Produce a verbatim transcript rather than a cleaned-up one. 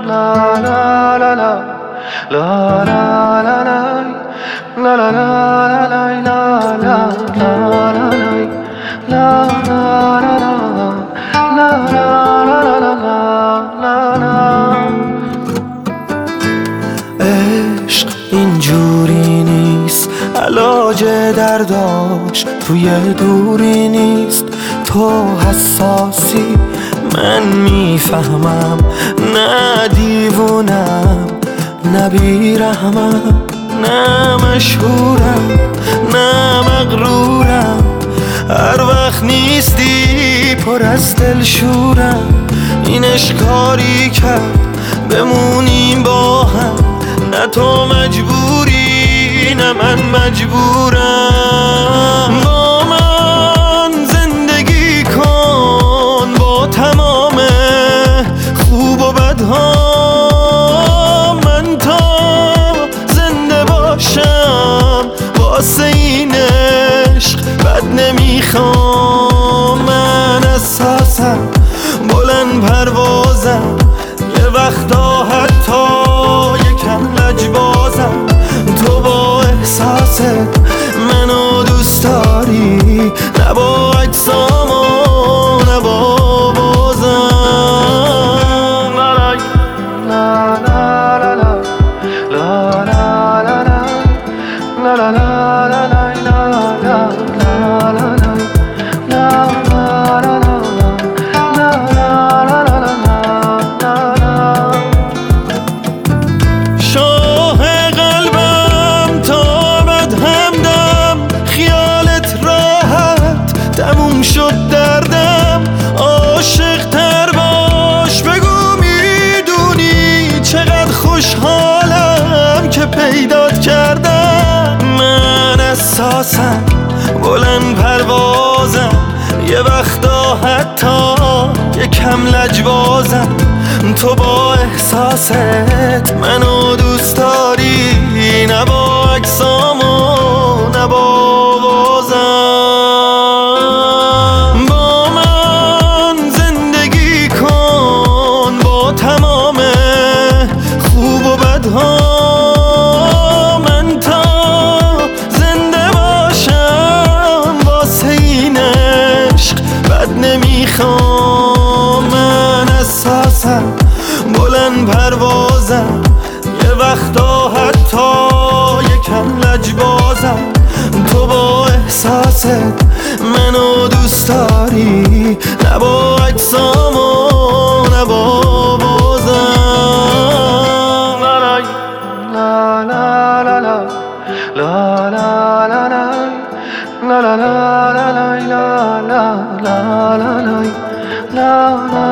عشق اینجوری نیست، علاج درداش توی دوری نیست. تو حساسی من میفهمم، نه دیوونم نه بیرحمم، نه مشهورم نه مغرورم. هر وقت نیستی پر از دلشورم. این اشکاری کرد بمونیم با هم، نه تو مجبوری نه من مجبورم. با من زندگی کن با تمام خوب و بدها، من تا زنده باشم واسه این عشق بد نمیخوام. من اساسم بلند پروازم، یه وقتا حتی یکم لجبازم. تو با احساست منو دوست داری، نه با اجسام و نه با بازم. لا لا لا لا لا لا لا لا لا لا شد دردم. عاشق تر باش بگو میدونی چقدر خوشحالم که پیدات کردم. من اساسم بلند پروازم، یه وقتا حتی یکم لجبازم. تو با احساست منو دوست داری، نه با اجسام و نه با من تا زنده باشم واسه این عشق بد نمیخوام. من اساسم بلند پروازم، یه وقتا حتی یکم لجبازم. تو با احساست منو دوست داری، نه با اجسام و نه با بازم. La la la la la la la la la la la la la la la la la la